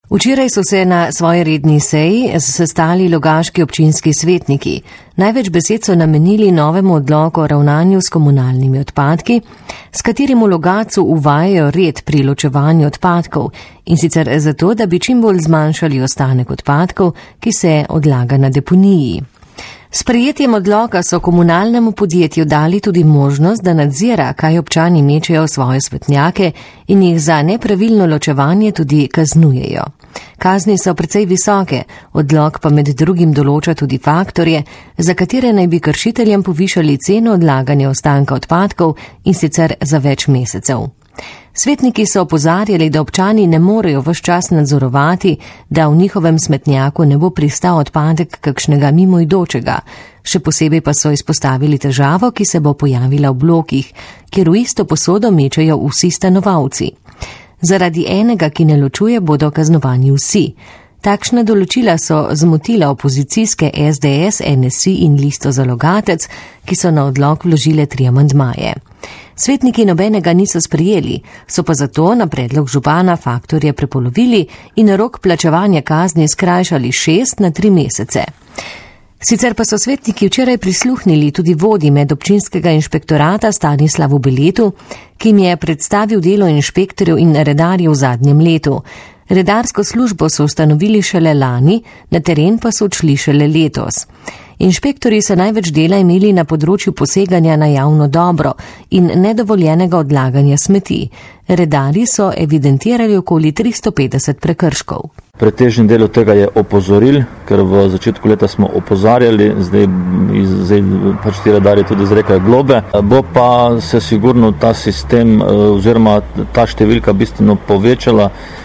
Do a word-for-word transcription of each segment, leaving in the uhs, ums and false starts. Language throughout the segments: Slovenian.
Včeraj so se na svoji redni seji sestali logaški občinski svetniki. Največ besed so namenili novemu odloku o ravnanju s komunalnimi odpadki, s katerim v Logatcu uvajajo red pri ločevanju odpadkov, in sicer zato, da bi čim bolj zmanjšali ostanek odpadkov, ki se odlaga na deponiji. S sprejetjem odloka so komunalnemu podjetju dali tudi možnost, da nadzira, kaj občani mečejo v svoje smetnjake in jih za nepravilno ločevanje tudi kaznujejo. Kazni so precej visoke, odlok pa med drugim določa tudi faktorje, za katere naj bi kršiteljem povišali ceno odlaganja ostanka odpadkov, in sicer za več mesecev. Svetniki so opozarjali, da občani ne morejo ves čas nadzorovati, da v njihovem smetnjaku ne bo pristal odpadek kakšnega mimoidočega. Še posebej pa so izpostavili težavo, ki se bo pojavila v blokih, kjer v isto posodo mečejo vsi stanovalci. Zaradi enega, ki ne ločuje, bodo kaznovani vsi. Takšna določila so zmotila opozicijske es de es, en es i in Listo za Logatec, ki so na odlok vložile tri amandmaje. Svetniki nobenega niso sprejeli, so pa zato na predlog župana faktorje prepolovili in rok plačevanja kazni skrajšali šest na tri mesece. Sicer pa so svetniki včeraj prisluhnili tudi vodji medobčinskega inšpektorata Stanislavu Beletu, ki jim je predstavil delo inšpektorjev in redarjev v zadnjem letu. Redarsko službo so ustanovili šele lani, na teren pa so odšli šele letos. Inšpektorji so največ dela imeli na področju poseganja na javno dobro in nedovoljenega odlaganja smeti. Redarji so evidentirali okoli tristo petdeset prekrškov. Pretežni del tega je opozoril, ker v začetku leta smo opozarjali, zdaj, zdaj pač ti redarji tudi izrekajo globe. Bo pa se sigurno ta sistem oziroma ta številka bistveno povečala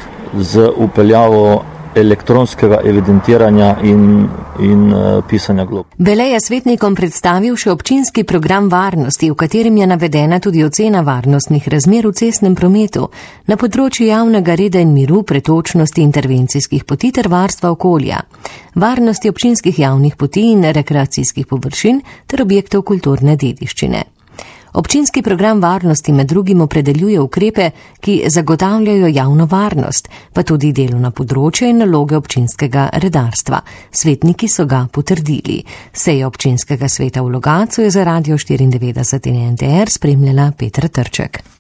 z upeljavo elektronskega evidentiranja in, in uh, pisanja glob. Bele je svetnikom predstavil še občinski program varnosti, v katerem je navedena tudi ocena varnostnih razmer v cestnem prometu na področju javnega reda in miru, pretočnosti intervencijskih poti ter varstva okolja, varnosti občinskih javnih poti in rekreacijskih površin ter objektov kulturne dediščine. Občinski program varnosti med drugim opredeljuje ukrepe, ki zagotavljajo javno varnost, pa tudi delovna področja in naloge občinskega redarstva. Svetniki so ga potrdili. Seja občinskega sveta v Logatcu je za Radio štiriindevetdeset in en te er spremljala Petra Trček.